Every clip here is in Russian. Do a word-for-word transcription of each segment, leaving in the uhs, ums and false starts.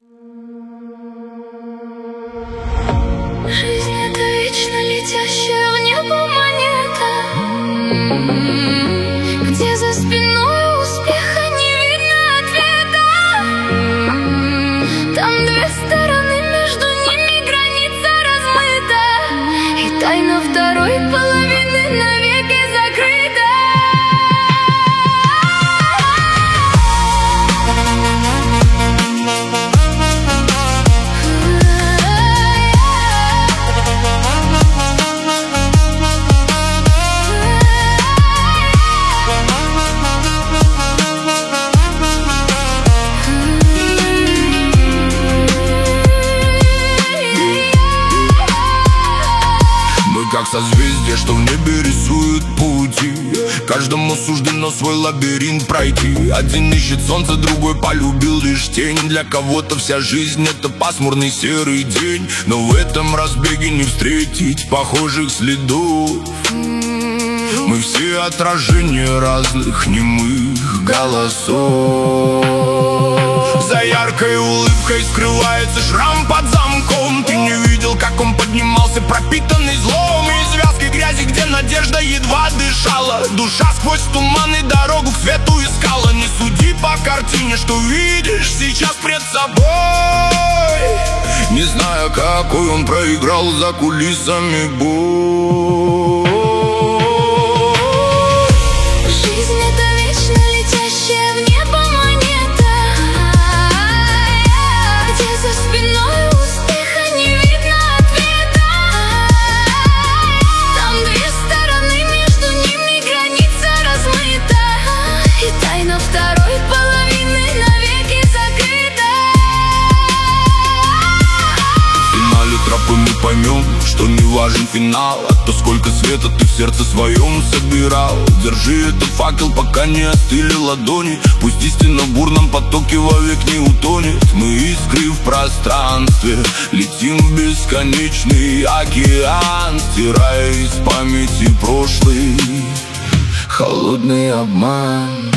Жизнь — это вечно летящая в небо монета, где за спиной успеха не видно ответа. Там две стороны, между ними граница размыта, и тайна второй половины навеки закрыта. Как созвездие, что в небе рисует пути, каждому суждено свой лабиринт пройти. Один ищет солнце, другой полюбил лишь тень. Для кого-то вся жизнь — это пасмурный серый день, но в этом разбеге не встретить похожих следов. Мы все отражения разных немых голосов. За яркой улыбкой скрывается шрам под замком. Ты не видел, как он поднимался, пропитанный злом. И связки грязи, где надежда едва дышала. Душа сквозь туман и дорогу к свету искала. Не суди по картине, что видишь сейчас пред собой, не зная, какой он проиграл за кулисами бой. Мы поймем, что не важен финал, а то, сколько света ты в сердце своем собирал. Держи этот факел, пока не остыли ладони. Пусть истина в бурном потоке вовек не утонет. Мы искры в пространстве, летим в бесконечный океан, стирая из памяти прошлый холодный обман.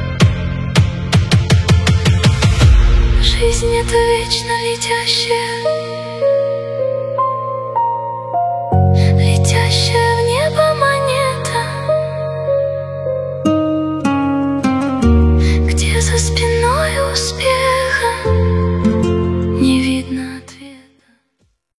Жизнь — это вечно летящая